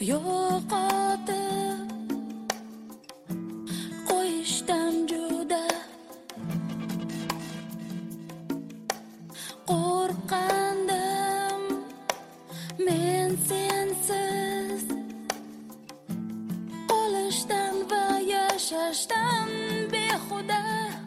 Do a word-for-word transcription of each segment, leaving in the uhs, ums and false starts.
yo'qotib qo'yishdan juda qo'rqandim men sensiz qolishdan va yashashdan behuda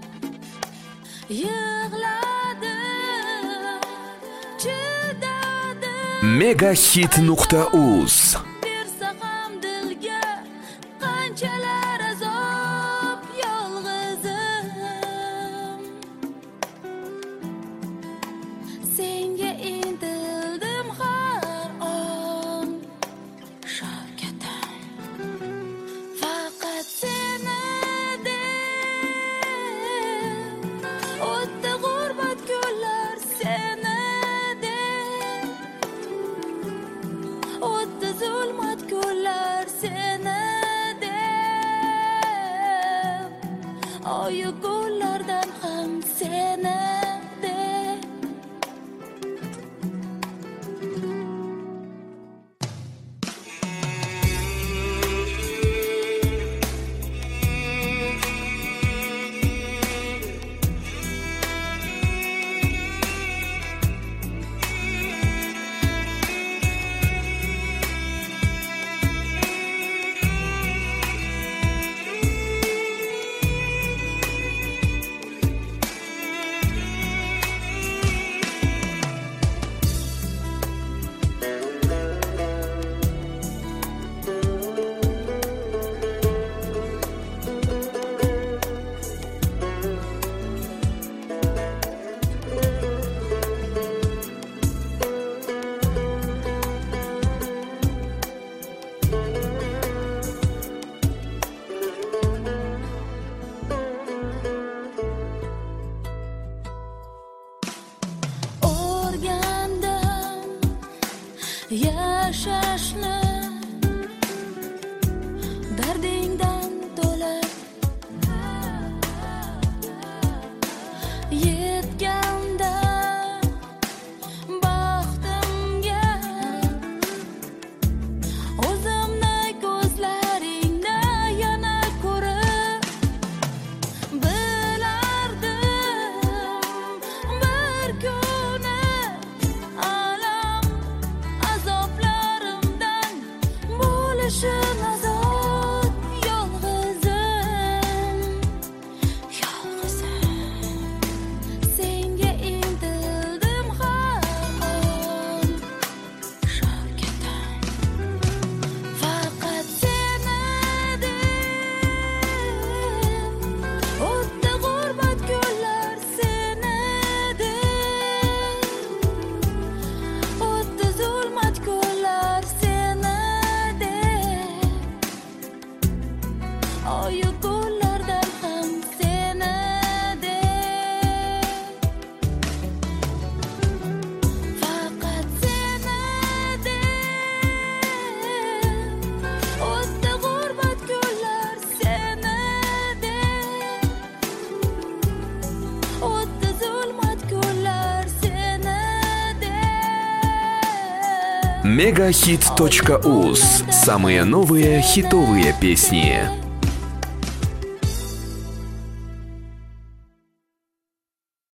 yig'ladim, chidadim. megahit nuqta uz Bersa ham dilga qanchalar azob yolg'izim. Senga intildim har on shavkatim. Faqat seni deb o'tdi g'urbat kunlar, seni deb o'tdi zulmat kunlar, seni deb oyu kunlardan ham seni deb. O'rgandim yashashni dardingdan to'lib, yetganda baxtimga o'zimni ko'zlaringda yana ko'rib bilardim bir kuni alam azoblarimdan bo'lishim azot yolg'izim, yolg'izim. Senga intildim har on shavkatim. Faqat seni deb o'tdi g'urbat kunlar, seni deb o'tdi zulmat kunlar, seni deb oyu kunlardan ham seni deb. Faqat seni deb o'tdi g'urbat kunlar, seni deb o'tdi zulmat kunlar, seni deb. megahit точка уз. Самые новые хитовые песни.